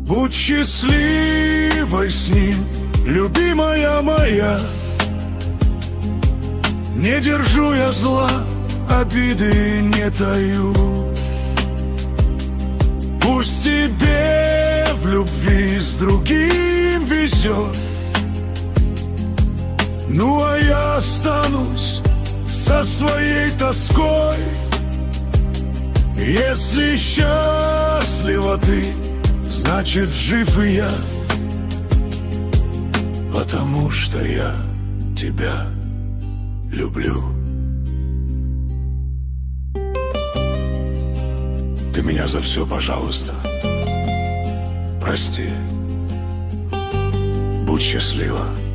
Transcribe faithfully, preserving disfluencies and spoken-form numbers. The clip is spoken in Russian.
Будь счастливой с ним, любимая моя. Не держу я зла, обиды не таю. Пусть тебе в любви с другим везет, ну а я останусь со своей тоской. Если счастлива ты, значит жив и я, потому что я тебя люблю. Ты меня за все, пожалуйста, прости. Будь счастлива.